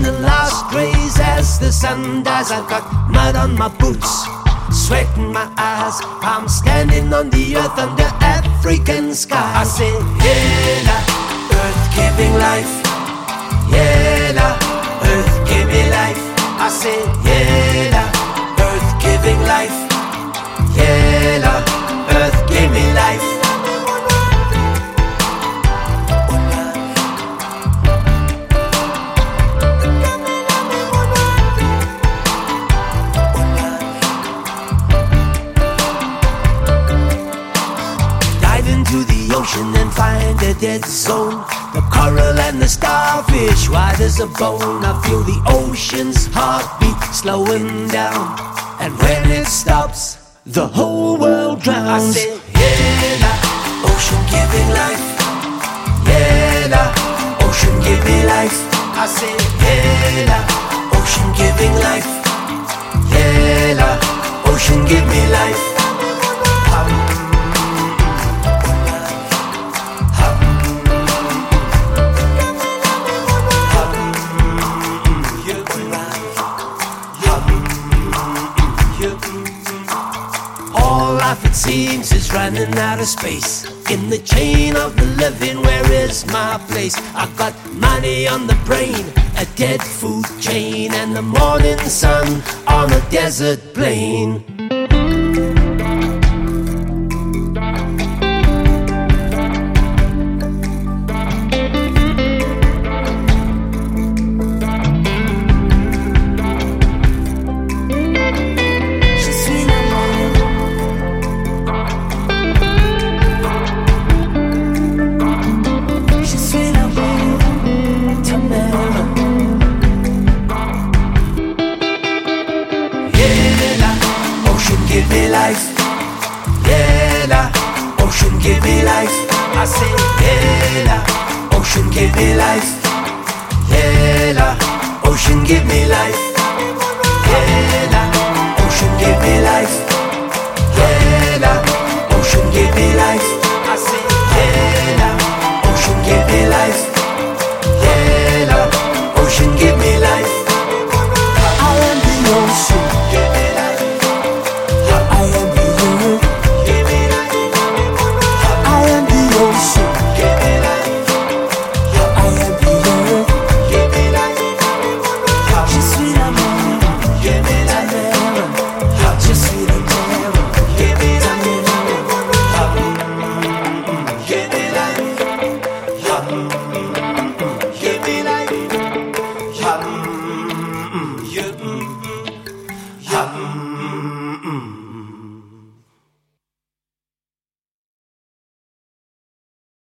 in the last rays as the sun dies. I've got mud on my boots, sweat in my eyes. I'm standing on the earth under African skies. I say, Yela, earth giving life. Yela, earth give me life. I say, Yela, earth giving life. Yela, earth give me life. Ocean and find a dead zone. The coral and the starfish, white as a bone. I feel the ocean's heartbeat slowing down, and when it stops, the whole world drowns. I say, Yela, ocean giving life. Yela, ocean give me life. I say, Yela, ocean giving life. Yela, ocean give me life. It seems it's running out of space. In the chain of the living, where is my place? I got money on the brain, a dead food chain, and the morning sun on a desert plain. Give me life, Yela, ocean give me life. I say, Yela, ocean give me life. Yela, ocean give me life. Yela, ocean give me life. Yela, ocean give me life. I say, Yela, ocean give me life. Yela, ocean give me life. I am the ocean. You